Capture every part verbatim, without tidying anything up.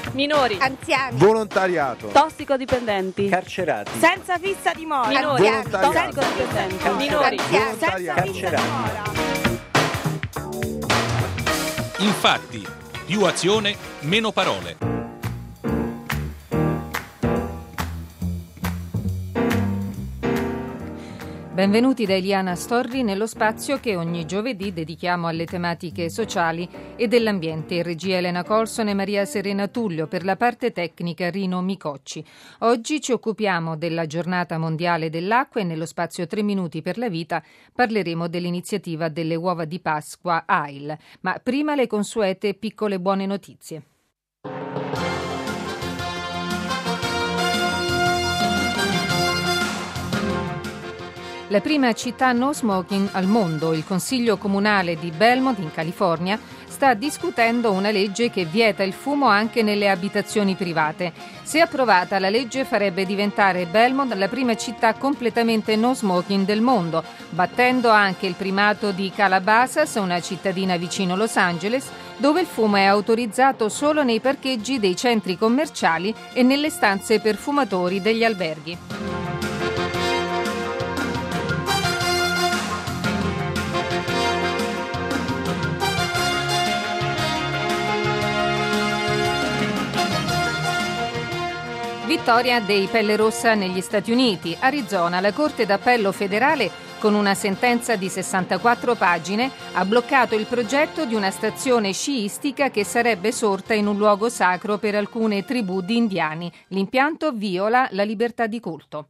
minori, anziani, volontariato, tossicodipendenti, carcerati, senza fissa dimora, minori, volontariato, tossicodipendenti, anziani, minori, anziani, senza volontariato. fissa dimora. Infatti, più azione, meno parole. Benvenuti da Eliana Storri nello spazio che ogni giovedì dedichiamo alle tematiche sociali e dell'ambiente. In regia Elena Colson e Maria Serena Tullio, per la parte tecnica Rino Micocci. Oggi ci occupiamo della giornata mondiale dell'acqua e nello spazio tre minuti per la vita parleremo dell'iniziativa delle uova di Pasqua A I L. Ma prima le consuete piccole buone notizie. La prima città no smoking al mondo, il Consiglio Comunale di Belmont, in California, sta discutendo una legge che vieta il fumo anche nelle abitazioni private. Se approvata, la legge farebbe diventare Belmont la prima città completamente no smoking del mondo, battendo anche il primato di Calabasas, una cittadina vicino Los Angeles, dove il fumo è autorizzato solo nei parcheggi dei centri commerciali e nelle stanze per fumatori degli alberghi. Vittoria dei Pelle Rossa negli Stati Uniti. Arizona, la Corte d'Appello federale, con una sentenza di sessantaquattro pagine, ha bloccato il progetto di una stazione sciistica che sarebbe sorta in un luogo sacro per alcune tribù di indiani. L'impianto viola la libertà di culto.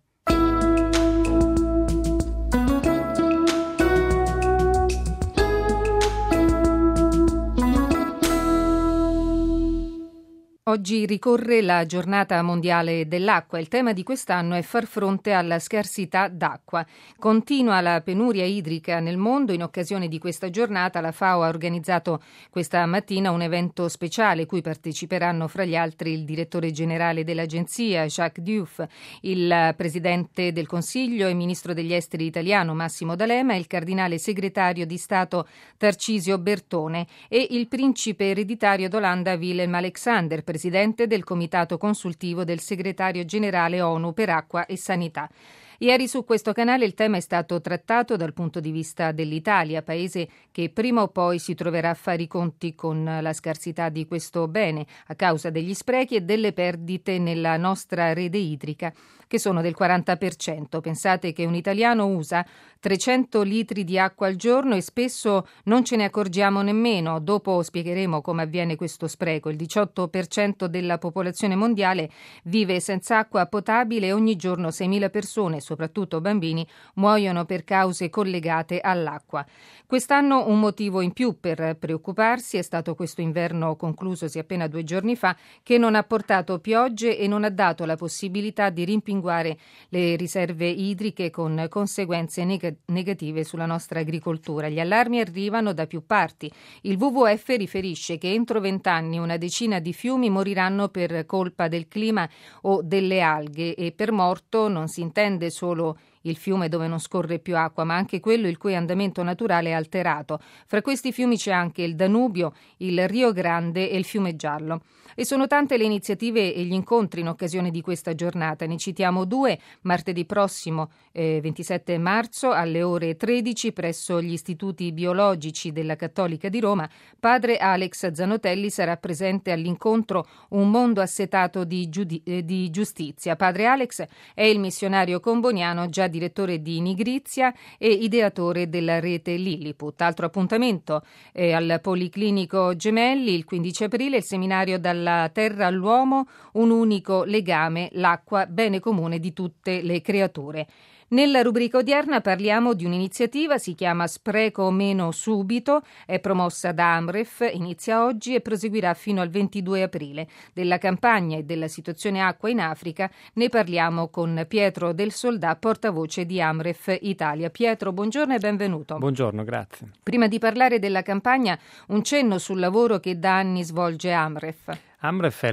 Oggi ricorre la giornata mondiale dell'acqua. Il tema di quest'anno è far fronte alla scarsità d'acqua. Continua la penuria idrica nel mondo. In occasione di questa giornata la FAO ha organizzato questa mattina un evento speciale cui parteciperanno fra gli altri il direttore generale dell'agenzia Jacques Diouf, il presidente del Consiglio e ministro degli esteri italiano Massimo D'Alema, il cardinale segretario di Stato Tarcisio Bertone e il principe ereditario d'Olanda Willem Alexander, presidente del Comitato Consultivo del Segretario Generale ONU per Acqua e Sanità. Ieri su questo canale il tema è stato trattato dal punto di vista dell'Italia, paese che prima o poi si troverà a fare i conti con la scarsità di questo bene a causa degli sprechi e delle perdite nella nostra rete idrica, che sono del quaranta per cento. Pensate che un italiano usa trecento litri di acqua al giorno e spesso non ce ne accorgiamo nemmeno. Dopo spiegheremo come avviene questo spreco. Il diciotto per cento della popolazione mondiale vive senza acqua potabile e ogni giorno seimila persone, soprattutto bambini, muoiono per cause collegate all'acqua. Quest'anno un motivo in più per preoccuparsi è stato questo inverno conclusosi appena due giorni fa, che non ha portato piogge e non ha dato la possibilità di rimpinguare le riserve idriche, con conseguenze neg- negative sulla nostra agricoltura. Gli allarmi arrivano da più parti. Il W W F riferisce che entro vent'anni una decina di fiumi moriranno per colpa del clima o delle alghe, e per morto non si intende solo il fiume dove non scorre più acqua, ma anche quello il cui andamento naturale è alterato. Fra questi fiumi c'è anche il Danubio, il Rio Grande e il Fiume Giallo. E sono tante le iniziative e gli incontri in occasione di questa giornata. Ne citiamo due: martedì prossimo, eh, ventisette marzo, alle ore tredici, presso gli istituti biologici della Cattolica di Roma, padre Alex Zanotelli sarà presente all'incontro Un mondo assetato di, giudi- eh, di giustizia. Padre Alex è il missionario comboniano, già direttore di Nigrizia e ideatore della rete Lilliput. Altro appuntamento eh, al Policlinico Gemelli il quindici aprile, il seminario Dalla terra all'uomo, un unico legame, l'acqua, bene comune di tutte le creature. Nella rubrica odierna parliamo di un'iniziativa, si chiama Spreco Meno Subito, è promossa da Amref, inizia oggi e proseguirà fino al ventidue aprile. Della campagna e della situazione acqua in Africa ne parliamo con Pietro Del Soldà, portavoce di Amref Italia. Pietro, buongiorno e benvenuto. Buongiorno, grazie. Prima di parlare della campagna, un cenno sul lavoro che da anni svolge Amref. Amref è la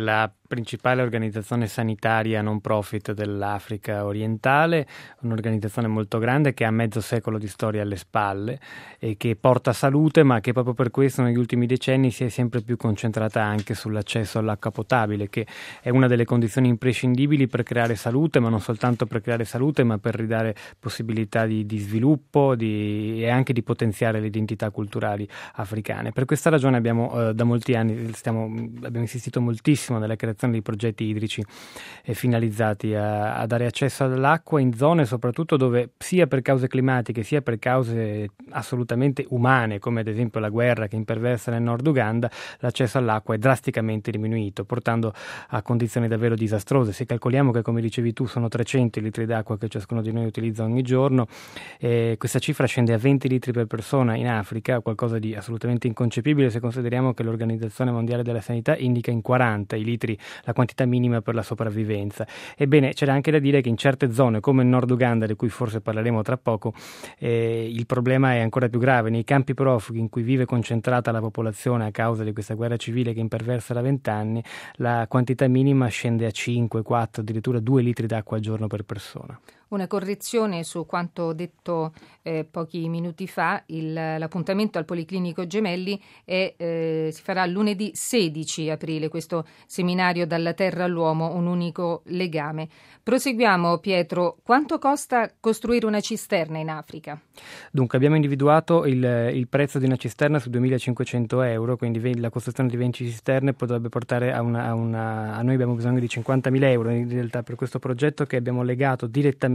principale organizzazione sanitaria non profit dell'Africa orientale, un'organizzazione molto grande che ha mezzo secolo di storia alle spalle e che porta salute, ma che proprio per questo negli ultimi decenni si è sempre più concentrata anche sull'accesso all'acqua potabile, che è una delle condizioni imprescindibili per creare salute, ma non soltanto per creare salute, ma per ridare possibilità di, di sviluppo di, e anche di potenziare le identità culturali africane. Per questa ragione abbiamo eh, da molti anni stiamo, abbiamo insistito moltissimo nella creazione di progetti idrici eh, finalizzati a, a dare accesso all'acqua in zone soprattutto dove sia per cause climatiche sia per cause assolutamente umane, come ad esempio la guerra che imperversa nel nord Uganda, l'accesso all'acqua è drasticamente diminuito, portando a condizioni davvero disastrose. Se calcoliamo che, come dicevi tu, sono trecento litri d'acqua che ciascuno di noi utilizza ogni giorno, eh, questa cifra scende a venti litri per persona in Africa, qualcosa di assolutamente inconcepibile se consideriamo che l'Organizzazione Mondiale della Sanità indica in quaranta i litri la quantità minima per la sopravvivenza. Ebbene, c'era anche da dire che in certe zone, come il nord Uganda, di cui forse parleremo tra poco, eh, il problema è ancora più grave. Nei campi profughi in cui vive concentrata la popolazione a causa di questa guerra civile che imperversa da vent'anni, la quantità minima scende a cinque, quattro, addirittura due litri d'acqua al giorno per persona. Una correzione su quanto detto eh, pochi minuti fa: il, l'appuntamento al Policlinico Gemelli è, eh, si farà lunedì sedici aprile, questo seminario Dalla terra all'uomo, un unico legame. Proseguiamo, Pietro. Quanto costa costruire una cisterna in Africa? Dunque, abbiamo individuato il, il prezzo di una cisterna su duemilacinquecento euro, quindi la costruzione di venti cisterne potrebbe portare a una, a una... a noi abbiamo bisogno di cinquantamila euro in realtà per questo progetto, che abbiamo legato direttamente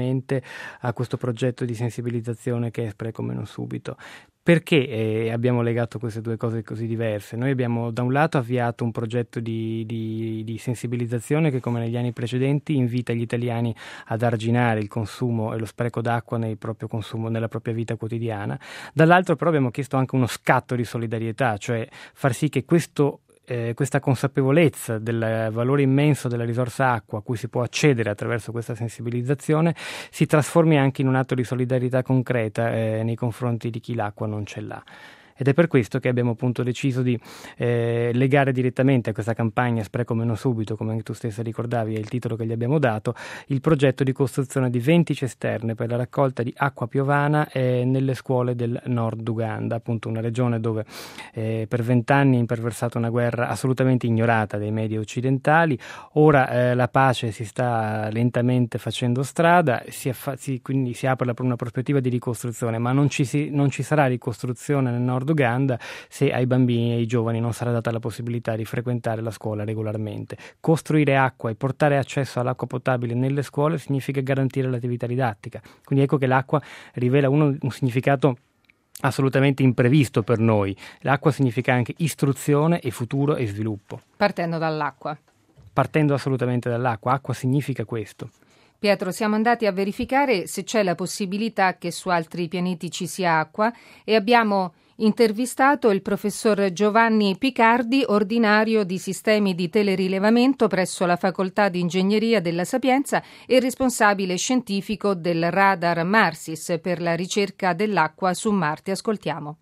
a questo progetto di sensibilizzazione che è Spreco Meno Subito. Perché eh, abbiamo legato queste due cose così diverse? Noi abbiamo da un lato avviato un progetto di, di, di sensibilizzazione che, come negli anni precedenti, invita gli italiani ad arginare il consumo e lo spreco d'acqua nel proprio consumo, nella propria vita quotidiana. Dall'altro però abbiamo chiesto anche uno scatto di solidarietà, cioè far sì che questo Eh, questa consapevolezza del valore immenso della risorsa acqua a cui si può accedere attraverso questa sensibilizzazione si trasformi anche in un atto di solidarietà concreta eh, nei confronti di chi l'acqua non ce l'ha. Ed è per questo che abbiamo appunto deciso di eh, legare direttamente a questa campagna Spreco Meno Subito, come anche tu stessa ricordavi, è il titolo che gli abbiamo dato, il progetto di costruzione di venti cisterne per la raccolta di acqua piovana eh, nelle scuole del nord Uganda, appunto una regione dove eh, per vent'anni è imperversata una guerra assolutamente ignorata dai media occidentali. Ora eh, la pace si sta lentamente facendo strada, si affa- si, quindi si apre una prospettiva di ricostruzione, ma non ci, si, non ci sarà ricostruzione nel nord Uganda se ai bambini e ai giovani non sarà data la possibilità di frequentare la scuola regolarmente. Costruire acqua e portare accesso all'acqua potabile nelle scuole significa garantire l'attività didattica. Quindi ecco che l'acqua rivela uno, un significato assolutamente imprevisto per noi. L'acqua significa anche istruzione e futuro e sviluppo. Partendo dall'acqua. Partendo assolutamente dall'acqua. Acqua significa questo. Pietro, siamo andati a verificare se c'è la possibilità che su altri pianeti ci sia acqua e abbiamo intervistato il professor Giovanni Picardi, ordinario di sistemi di telerilevamento presso la Facoltà di Ingegneria della Sapienza e responsabile scientifico del radar Marsis per la ricerca dell'acqua su Marte. Ascoltiamo.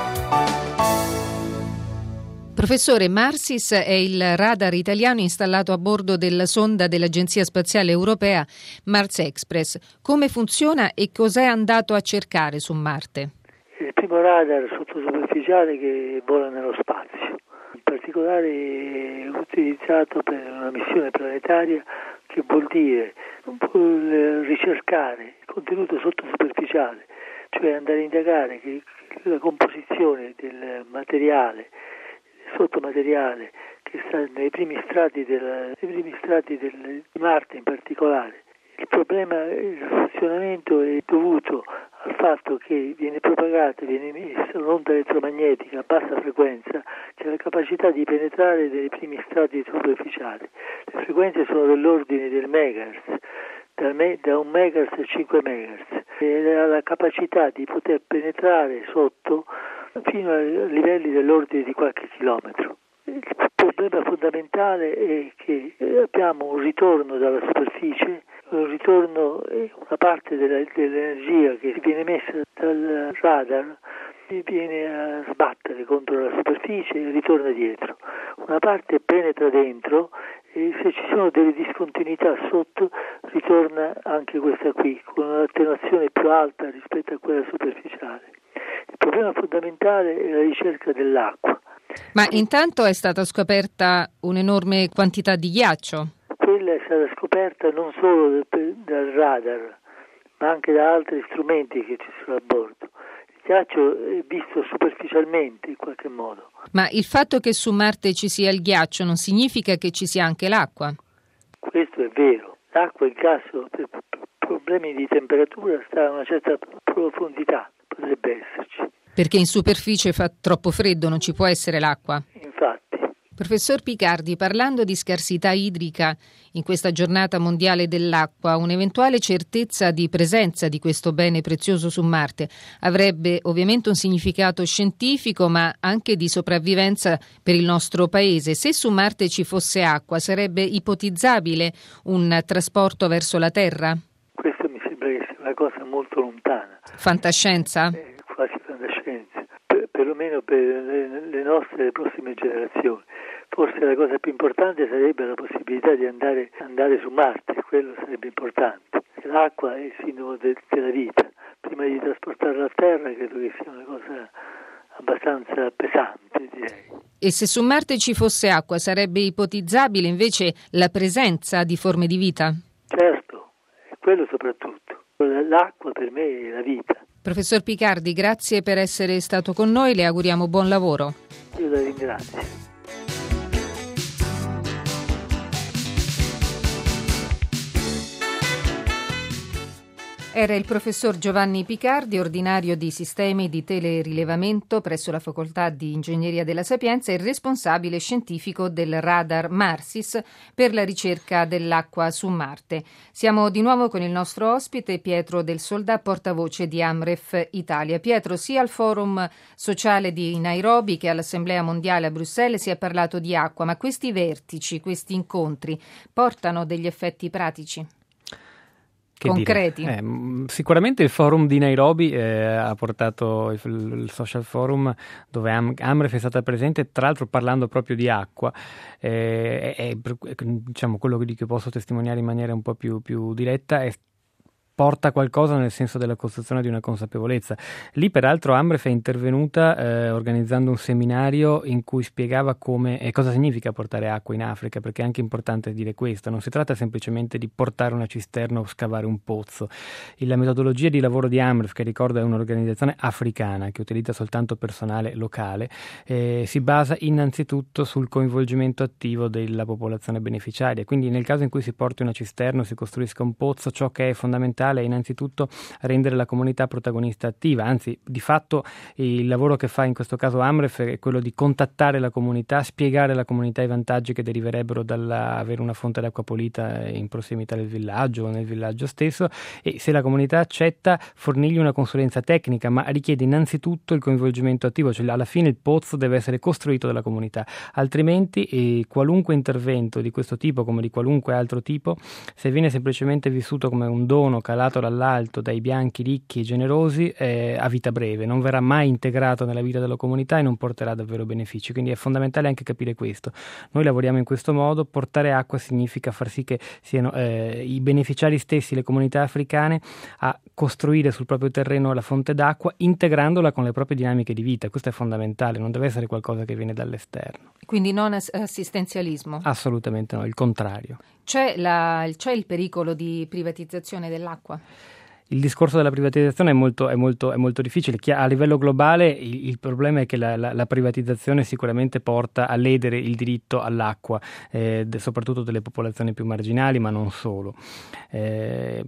Professore, Marsis è il radar italiano installato a bordo della sonda dell'Agenzia Spaziale Europea Mars Express. Come funziona e cos'è andato a cercare su Marte? Il primo radar sottosuperficiale che vola nello spazio. In particolare è utilizzato per una missione planetaria, che vuol dire ricercare il contenuto sottosuperficiale, cioè andare a indagare che la composizione del materiale sottomateriale che sta nei primi strati, del, nei primi strati del, di Marte in particolare. Il problema, il funzionamento è dovuto al fatto che viene propagata, viene emessa un'onda elettromagnetica a bassa frequenza, che ha la capacità di penetrare nei primi strati superficiali. Le frequenze sono dell'ordine del megahertz, da un megahertz a cinque megahertz, e ha la capacità di poter penetrare sotto fino a livelli dell'ordine di qualche chilometro. Il problema fondamentale è che abbiamo un ritorno dalla superficie, un ritorno, una parte della, dell'energia che viene emessa dal radar viene a sbattere contro la superficie e ritorna dietro. Una parte penetra dentro e se ci sono delle discontinuità sotto ritorna anche questa qui, con un'attenuazione più alta rispetto a quella superficiale. Il problema fondamentale è la ricerca dell'acqua. Ma intanto è stata scoperta un'enorme quantità di ghiaccio. Quella è stata scoperta non solo dal radar, ma anche da altri strumenti che ci sono a bordo. Il ghiaccio è visto superficialmente in qualche modo. Ma il fatto che su Marte ci sia il ghiaccio non significa che ci sia anche l'acqua? Questo è vero. L'acqua in caso per problemi di temperatura sta a una certa profondità, potrebbe esserci. Perché in superficie fa troppo freddo, non ci può essere l'acqua? Infatti. Professor Picardi, parlando di scarsità idrica in questa giornata mondiale dell'acqua, un'eventuale certezza di presenza di questo bene prezioso su Marte avrebbe ovviamente un significato scientifico, ma anche di sopravvivenza per il nostro paese. Se su Marte ci fosse acqua, sarebbe ipotizzabile un trasporto verso la Terra? Questo mi sembra che sia una cosa molto lontana. Fantascienza? Eh, quasi fantascienza, per, perlomeno per le, le nostre le prossime generazioni. Forse la cosa più importante sarebbe la possibilità di andare, andare su Marte, quello sarebbe importante. L'acqua è il sintomo de, della vita. Prima di trasportarla a terra credo che sia una cosa abbastanza pesante, direi. E se su Marte ci fosse acqua, sarebbe ipotizzabile invece la presenza di forme di vita? Certo, è quello soprattutto. L'acqua per me è la vita. Professor Picardi, grazie per essere stato con noi, le auguriamo buon lavoro. Io la ringrazio. Era il professor Giovanni Picardi, ordinario di sistemi di telerilevamento presso la Facoltà di Ingegneria della Sapienza e responsabile scientifico del radar Marsis per la ricerca dell'acqua su Marte. Siamo di nuovo con il nostro ospite Pietro Del Soldà, portavoce di Amref Italia. Pietro, sia al forum sociale di Nairobi che all'Assemblea Mondiale a Bruxelles si è parlato di acqua, ma questi vertici, questi incontri portano degli effetti pratici? Che concreti. Eh, sicuramente il forum di Nairobi eh, ha portato il, il social forum dove Am- Amref è stata presente, tra l'altro parlando proprio di acqua. Eh, è, è, diciamo, quello di cui posso testimoniare in maniera un po' più, più diretta è porta qualcosa nel senso della costruzione di una consapevolezza. Lì peraltro Amref è intervenuta eh, organizzando un seminario in cui spiegava come e cosa significa portare acqua in Africa, perché è anche importante dire questo, non si tratta semplicemente di portare una cisterna o scavare un pozzo. La metodologia di lavoro di Amref, che ricordo è un'organizzazione africana che utilizza soltanto personale locale, eh, si basa innanzitutto sul coinvolgimento attivo della popolazione beneficiaria, quindi nel caso in cui si porti una cisterna o si costruisca un pozzo, ciò che è fondamentale è innanzitutto rendere la comunità protagonista attiva, anzi di fatto il lavoro che fa in questo caso Amref è quello di contattare la comunità, spiegare alla comunità i vantaggi che deriverebbero dall'avere una fonte d'acqua pulita in prossimità del villaggio o nel villaggio stesso, e se la comunità accetta fornirgli una consulenza tecnica, ma richiede innanzitutto il coinvolgimento attivo, cioè alla fine il pozzo deve essere costruito dalla comunità, altrimenti eh, qualunque intervento di questo tipo come di qualunque altro tipo, se viene semplicemente vissuto come un dono calato dall'alto dai bianchi ricchi e generosi, eh, a vita breve, non verrà mai integrato nella vita della comunità e non porterà davvero benefici. Quindi è fondamentale anche capire questo. Noi lavoriamo in questo modo, portare acqua significa far sì che siano eh, i beneficiari stessi, le comunità africane, a costruire sul proprio terreno la fonte d'acqua, integrandola con le proprie dinamiche di vita. Questo è fondamentale, non deve essere qualcosa che viene dall'esterno. Quindi non assistenzialismo? Assolutamente no, il contrario. C'è, la, c'è il pericolo di privatizzazione dell'acqua? Il discorso della privatizzazione è molto, è molto, è molto difficile. A livello globale il, il problema è che la, la, la privatizzazione sicuramente porta a ledere il diritto all'acqua, eh, de, soprattutto delle popolazioni più marginali, ma non solo. Eh,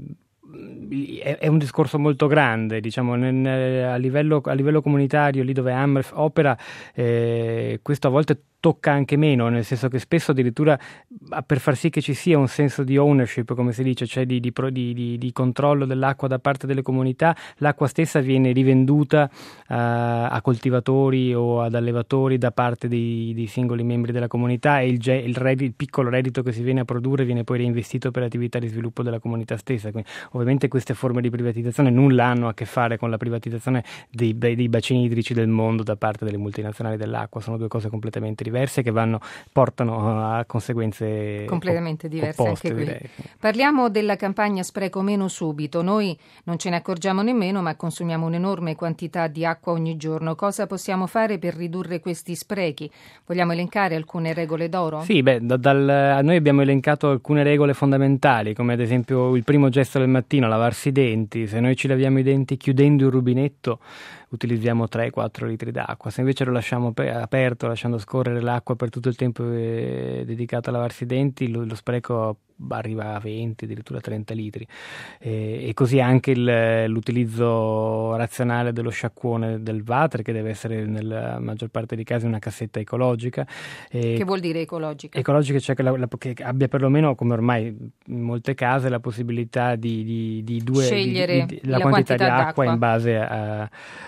è, è un discorso molto grande, diciamo, nel, a, livello, a livello comunitario, lì dove Amref opera, eh, questo a volte tocca anche meno, nel senso che spesso addirittura per far sì che ci sia un senso di ownership, come si dice, cioè di, di, di, di controllo dell'acqua da parte delle comunità, l'acqua stessa viene rivenduta uh, a coltivatori o ad allevatori da parte dei, dei singoli membri della comunità, e il, il, reddito, il piccolo reddito che si viene a produrre viene poi reinvestito per attività di sviluppo della comunità stessa. Quindi, ovviamente queste forme di privatizzazione nulla hanno a che fare con la privatizzazione dei, dei bacini idrici del mondo da parte delle multinazionali dell'acqua, sono due cose completamente diverse. diverse che vanno, portano a conseguenze completamente diverse opposte, anche qui. Direi. Parliamo della campagna Spreco Meno Subito. Noi non ce ne accorgiamo nemmeno, ma consumiamo un'enorme quantità di acqua ogni giorno. Cosa possiamo fare per ridurre questi sprechi? Vogliamo elencare alcune regole d'oro? Sì, beh, da, dal, noi abbiamo elencato alcune regole fondamentali, come ad esempio il primo gesto del mattino, lavarsi i denti. Se noi ci laviamo i denti chiudendo il rubinetto, utilizziamo tre quattro litri d'acqua. Se invece lo lasciamo aperto, lasciando scorrere l'acqua per tutto il tempo eh, dedicato a lavarsi i denti, lo, lo spreco arriva a venti, addirittura trenta litri. E, e così anche il, l'utilizzo razionale dello sciacquone del water, che deve essere nella maggior parte dei casi una cassetta ecologica. E, che vuol dire ecologica? Ecologica, cioè che, la, la, che abbia perlomeno, come ormai in molte case, la possibilità di, di, di due, scegliere di, di, la, la quantità, quantità di acqua d'acqua in base a,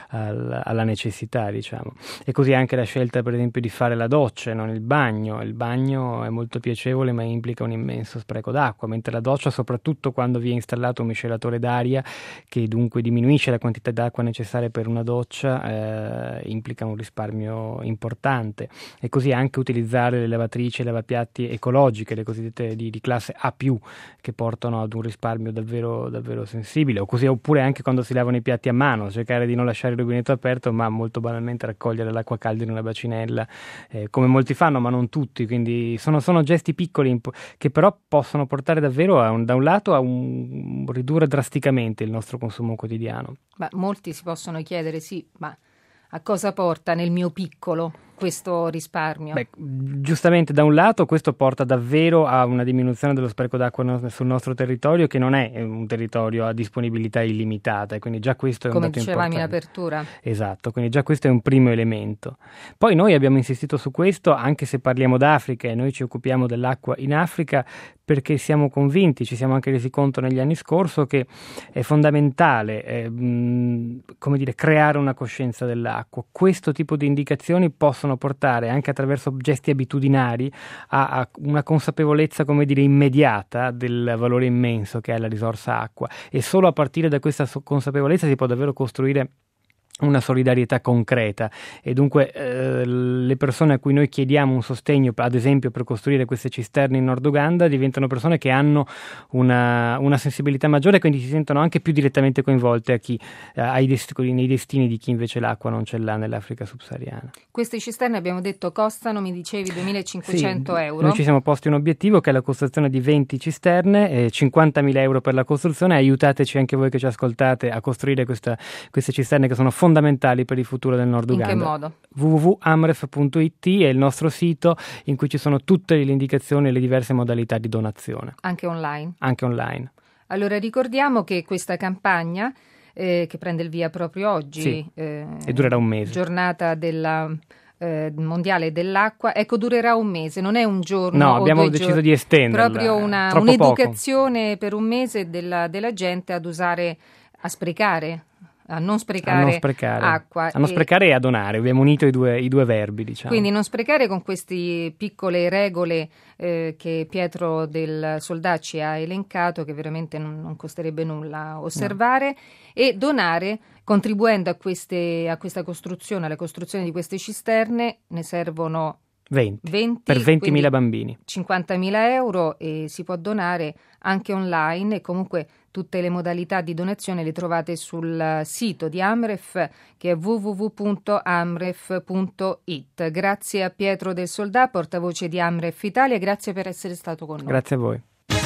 a, alla necessità, diciamo. E così anche la scelta, per esempio, di fare la doccia e non il bagno. Il bagno è molto piacevole, ma implica un immenso spreco d'acqua, mentre la doccia, soprattutto quando vi è installato un miscelatore d'aria che dunque diminuisce la quantità d'acqua necessaria per una doccia, eh, implica un risparmio importante. E così anche utilizzare le lavatrici e lavapiatti ecologiche, le cosiddette di, di classe A più, che portano ad un risparmio davvero, davvero sensibile. O così, oppure anche quando si lavano i piatti a mano, cercare di non lasciare il rubinetto aperto, ma molto banalmente raccogliere l'acqua calda in una bacinella, eh, come molti fanno, ma non tutti. Quindi sono, sono gesti piccoli imp- che però possono portare davvero a un, da un lato a un, ridurre drasticamente il nostro consumo quotidiano. Ma molti si possono chiedere, sì, ma a cosa porta nel mio piccolo questo risparmio? Beh, giustamente, da un lato questo porta davvero a una diminuzione dello spreco d'acqua sul nostro territorio, che non è un territorio a disponibilità illimitata, e quindi già questo è come un dato dicevamo in importante. apertura. Esatto, quindi già questo è un primo elemento. Poi noi abbiamo insistito su questo, anche se parliamo d'Africa e noi ci occupiamo dell'acqua in Africa, perché siamo convinti, ci siamo anche resi conto negli anni scorsi, che è fondamentale eh, mh, come dire, creare una coscienza dell'acqua. Questo tipo di indicazioni possono portare, anche attraverso gesti abitudinari, a, a una consapevolezza, come dire, immediata del valore immenso che è la risorsa acqua, e solo a partire da questa consapevolezza si può davvero costruire una solidarietà concreta. E dunque eh, le persone a cui noi chiediamo un sostegno, ad esempio per costruire queste cisterne in Nord Uganda, diventano persone che hanno una, una sensibilità maggiore, e quindi si sentono anche più direttamente coinvolte a chi, eh, ai dest- nei destini di chi invece l'acqua non ce l'ha nell'Africa subsahariana. Queste cisterne, abbiamo detto, costano, mi dicevi, duemilacinquecento sì, euro. Noi ci siamo posti un obiettivo, che è la costruzione di venti cisterne, eh, cinquantamila euro per la costruzione. Aiutateci anche voi che ci ascoltate a costruire questa, queste cisterne, che sono fondamentali per il futuro del Nord Uganda. In che modo? w w w punto amref punto i t è il nostro sito, in cui ci sono tutte le indicazioni e le diverse modalità di donazione. Anche online? Anche online. Allora ricordiamo che questa campagna, eh, che prende il via proprio oggi, sì, eh, e durerà un mese. Giornata della eh, mondiale dell'acqua, ecco, durerà un mese, non è un giorno. No, o abbiamo due deciso giorni, di estenderla. proprio una, un'educazione poco. Per un mese della, della gente ad usare, a sprecare. A non sprecare, a non sprecare acqua. A non e, sprecare e a donare, abbiamo unito i due, i due verbi, diciamo. Quindi non sprecare con queste piccole regole eh, che Pietro del Soldacci ha elencato, che veramente non, non costerebbe nulla osservare, no. E donare, contribuendo a, queste, a questa costruzione, alla costruzione di queste cisterne, ne servono venti, venti per ventimila bambini. cinquantamila euro, e si può donare anche online, e comunque tutte le modalità di donazione le trovate sul sito di Amref, che è w w w punto amref punto i t. Grazie a Pietro del Soldà, portavoce di Amref Italia, grazie per essere stato con noi. Grazie a voi.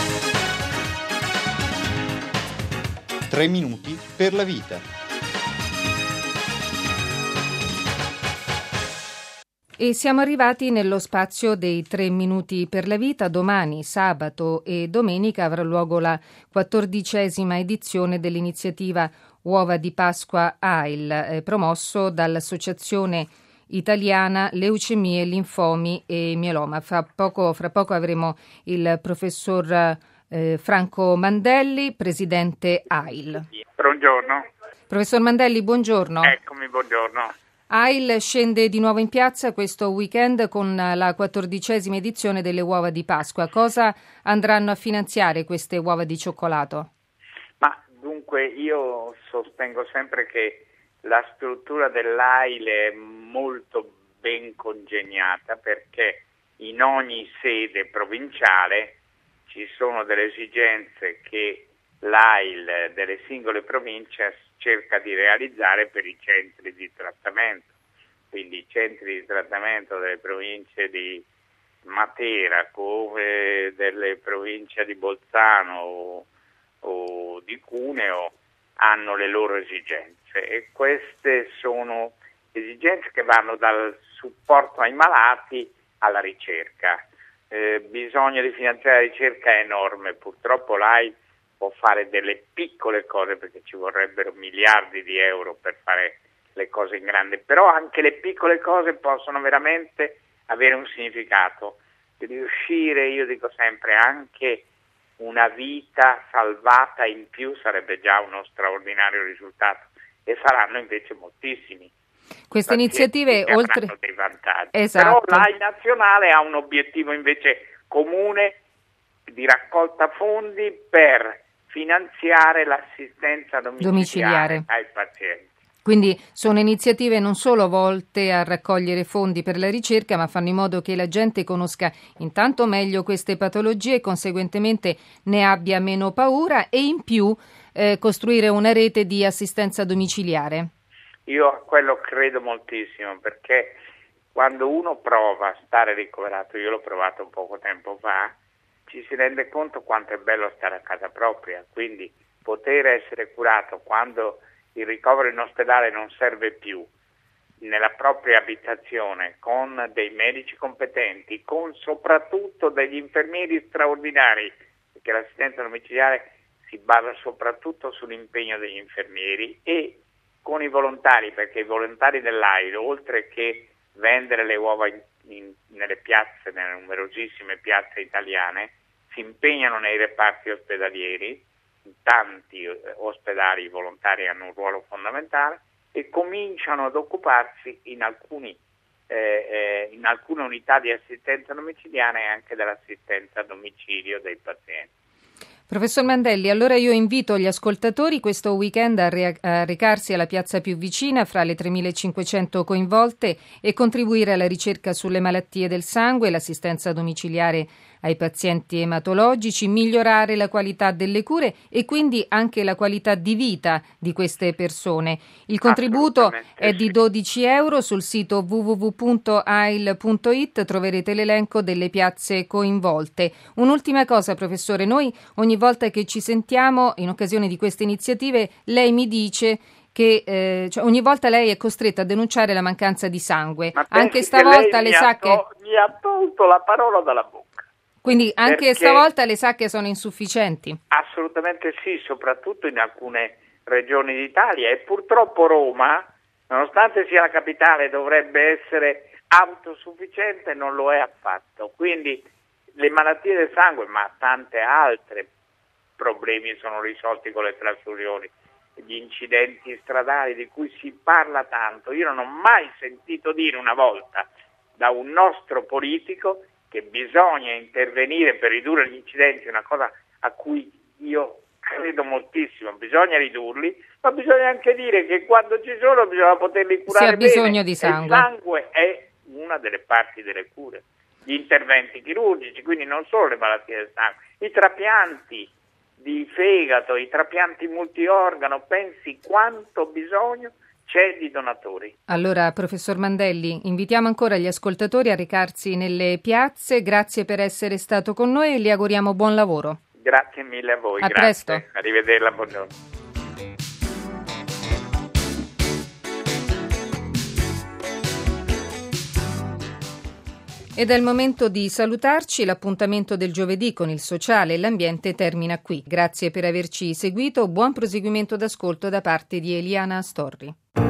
Tre minuti per la vita. E siamo arrivati nello spazio dei tre minuti per la vita. Domani, sabato e domenica avrà luogo la quattordicesima edizione dell'iniziativa Uova di Pasqua A I L, eh, promosso dall'Associazione Italiana Leucemie, Linfomi e Mieloma. Fra poco, fra poco avremo il professor eh, Franco Mandelli, presidente A I L. Buongiorno. Professor Mandelli, buongiorno. Eccomi, buongiorno. A I L scende di nuovo in piazza questo weekend con la quattordicesima edizione delle uova di Pasqua. Cosa andranno a finanziare queste uova di cioccolato? Ma dunque io sostengo sempre che la struttura dell'A I L è molto ben congegnata, perché in ogni sede provinciale ci sono delle esigenze che l'A I L delle singole province cerca di realizzare per i centri di trattamento. Quindi i centri di trattamento delle province di Matera, come delle province di Bolzano o, o di Cuneo, hanno le loro esigenze, e queste sono esigenze che vanno dal supporto ai malati alla ricerca. Eh, bisogno di finanziare la ricerca è enorme, purtroppo l'A I L può fare delle piccole cose perché ci vorrebbero miliardi di euro per fare le cose in grande, però anche le piccole cose possono veramente avere un significato. Riuscire, io dico sempre, anche una vita salvata in più sarebbe già uno straordinario risultato, e saranno invece moltissimi. Queste iniziative oltre dei vantaggi. Esatto. Però l'A I L nazionale ha un obiettivo invece comune di raccolta fondi per finanziare l'assistenza domiciliare, domiciliare ai pazienti. Quindi sono iniziative non solo volte a raccogliere fondi per la ricerca, ma fanno in modo che la gente conosca intanto meglio queste patologie e conseguentemente ne abbia meno paura, e in più eh, costruire una rete di assistenza domiciliare. Io a quello credo moltissimo, perché quando uno prova a stare ricoverato, io l'ho provato un poco tempo fa, ci si rende conto quanto è bello stare a casa propria, quindi poter essere curato quando il ricovero in ospedale non serve più, nella propria abitazione, con dei medici competenti, con soprattutto degli infermieri straordinari, perché l'assistenza domiciliare si basa soprattutto sull'impegno degli infermieri, e con i volontari, perché i volontari dell'A I L, oltre che vendere le uova in, in, nelle piazze, nelle numerosissime piazze italiane, si impegnano nei reparti ospedalieri. Tanti ospedali volontari hanno un ruolo fondamentale, e cominciano ad occuparsi in alcuni eh, eh, in alcune unità di assistenza domiciliare anche dell'assistenza a domicilio dei pazienti. Professor Mandelli, allora io invito gli ascoltatori questo weekend a, re- a recarsi alla piazza più vicina fra le tremilacinquecento coinvolte e contribuire alla ricerca sulle malattie del sangue, l'assistenza domiciliare ai pazienti ematologici, migliorare la qualità delle cure e quindi anche la qualità di vita di queste persone. Il contributo è di dodici euro. Sul sito w w w punto a i l punto i t troverete l'elenco delle piazze coinvolte. Un'ultima cosa, professore, noi ogni volta che ci sentiamo in occasione di queste iniziative lei mi dice che eh, cioè ogni volta lei è costretta a denunciare la mancanza di sangue. Ma anche stavolta le sa che mi ha tolto la parola dalla bocca. Quindi anche Perché stavolta le sa che sono insufficienti? Assolutamente sì, soprattutto in alcune regioni d'Italia, e purtroppo Roma, nonostante sia la capitale, dovrebbe essere autosufficiente, non lo è affatto. Quindi le malattie del sangue, ma tante altre problemi sono risolti con le trasfusioni, gli incidenti stradali di cui si parla tanto. Io non ho mai sentito dire una volta da un nostro politico che bisogna intervenire per ridurre gli incidenti, una cosa a cui io credo moltissimo, bisogna ridurli, ma bisogna anche dire che quando ci sono bisogna poterli curare bene. Si ha bisogno bene. di sangue. Il sangue è una delle parti delle cure, gli interventi chirurgici, quindi non solo le malattie del sangue, i trapianti di fegato, i trapianti multiorgano, pensi quanto bisogno c'è di donatori. Allora, professor Mandelli, invitiamo ancora gli ascoltatori a recarsi nelle piazze. Grazie per essere stato con noi e le auguriamo buon lavoro. Grazie mille a voi. A grazie. presto. Arrivederla, buongiorno. Ed è il momento di salutarci. L'appuntamento del giovedì con il sociale e l'ambiente termina qui. Grazie per averci seguito. Buon proseguimento d'ascolto da parte di Eliana Storri.